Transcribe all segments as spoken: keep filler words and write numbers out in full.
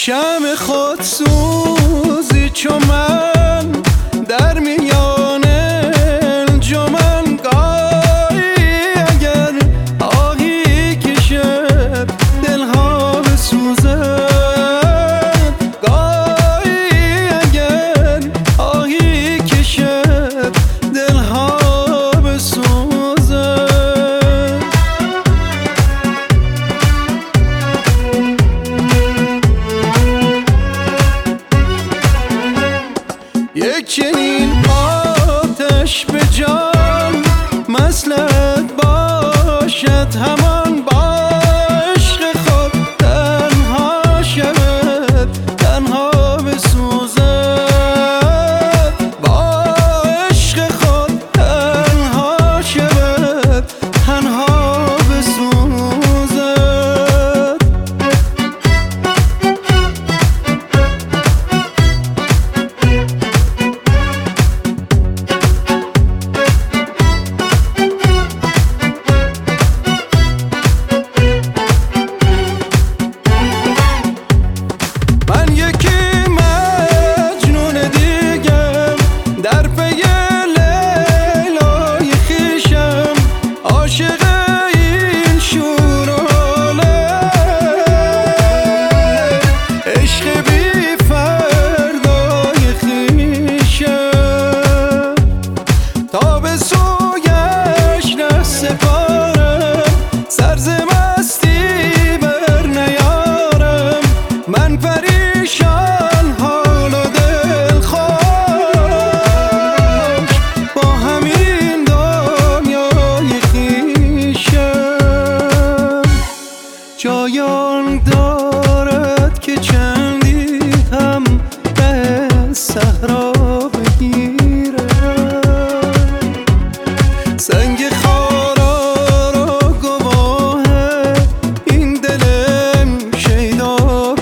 شمع خود سوزی چون من در میان انجمن، گاهی اگر آهی کشد دلها بسوزد، گاهی اگر آهی کشد دلها بسوزد. یک چنین آتش به جان مصلحت باشد، همان با عشق خود تنها شود، تنها بسوزد، با عشق خود تنها شود، تنها بسوزد. جایان دارد که چندی هم به صحرا بگیرم، سنگ خارا را گواه این دلم شیدا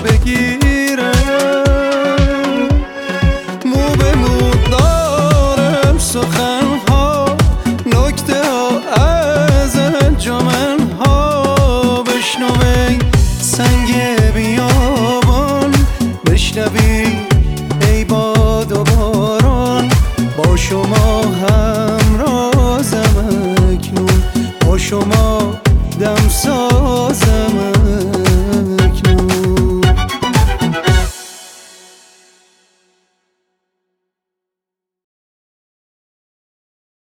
بگیرم. مو به مو دارم سخنها، نکته ها از انجمنها بشنوی، سنگ بیابان بشنوی ای باد و باران با شما